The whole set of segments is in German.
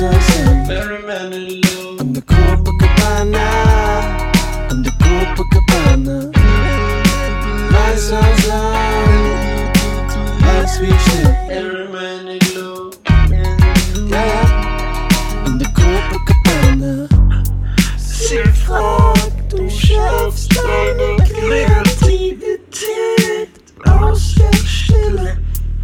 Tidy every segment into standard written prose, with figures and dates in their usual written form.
Sand, Mary Manilow, an der Copacabana, an der Copacabana. Weißer Sand, weiß wie Schnee. Mary Manilow, Ja, ja, an der Copacabana. sie fragt, du schaffst deine Kreativität aus der Stille.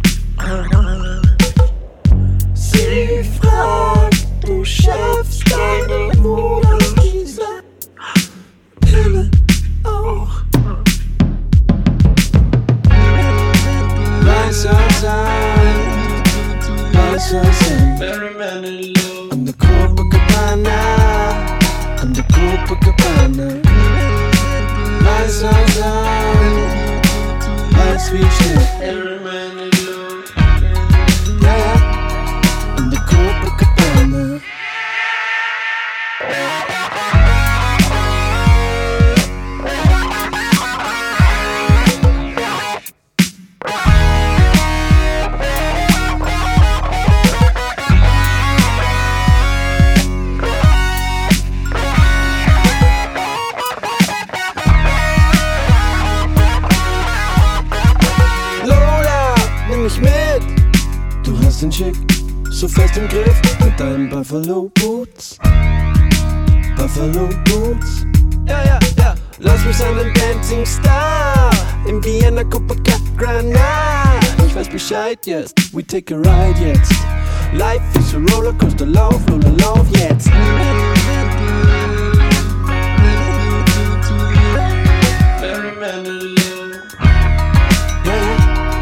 Sie fragt, du schaffst deine Mut aus dieser Pille auch. Weißer Sand, weißer Sand, Mary Manilow, an der Copacabana, an der Copacabana. Weißer Sand, weiß wie Schnee. Mary Manilow, Ja, ja, an der Copacabana. Lola, nimm mich mit. Du hast den Schick so fest im Griff mit deinen Buffalo Boots. Buffalo Boots. Ja, ja, ja. Lass mich sein, ein Dancing Star im Vienna Copacabana. Ich weiß Bescheid jetzt, we take a ride jetzt. Life is a Rollercoaster, lauf, Lola, lauf jetzt. Mary Manilow, Ja, ja.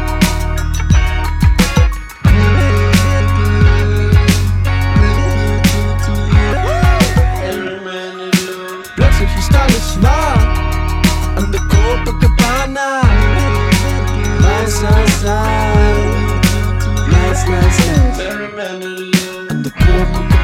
Mary Manilow, Plötzlich ist alles wahr an der Copacabana. Weißer Sand, nice, nice, nice. Mary Manilow, An der Copacabana.